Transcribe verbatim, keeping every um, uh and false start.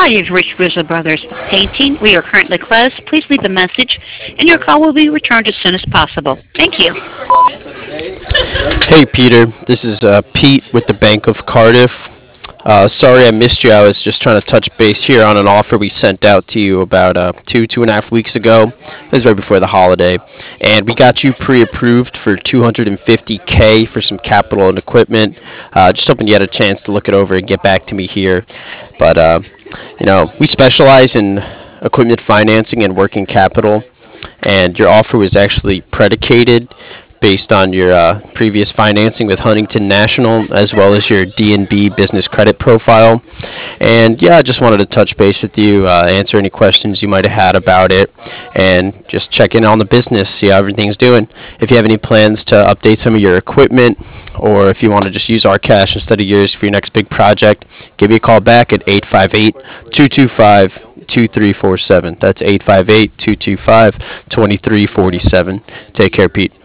Hi, you've reached Rizzo Brothers Painting. We are currently closed. Please leave a message, and your call will be returned as soon as possible. Thank you. Hey Peter, this is uh, Pete with the Bank of Cardiff. Uh, sorry I missed you. I was just trying to touch base here on an offer we sent out to you about uh, two, two and a half weeks ago. It was right before the holiday. And we got you pre approved for two hundred fifty K for some capital and equipment. Uh, just hoping you had a chance to look it over and get back to me here. But, uh, you know, we specialize in equipment financing and working capital. And your offer was actually predicated based on your uh, previous financing with Huntington National, as well as your D N B business credit profile. And yeah, I just wanted to touch base with you, uh, answer any questions you might have had about it, and just check in on the business, see how everything's doing. If you have any plans to update some of your equipment, or if you want to just use our cash instead of yours for your next big project, give me a call back at eight five eight, two two five, two three four seven. That's eight five eight, two two five, two three four seven. Take care, Pete.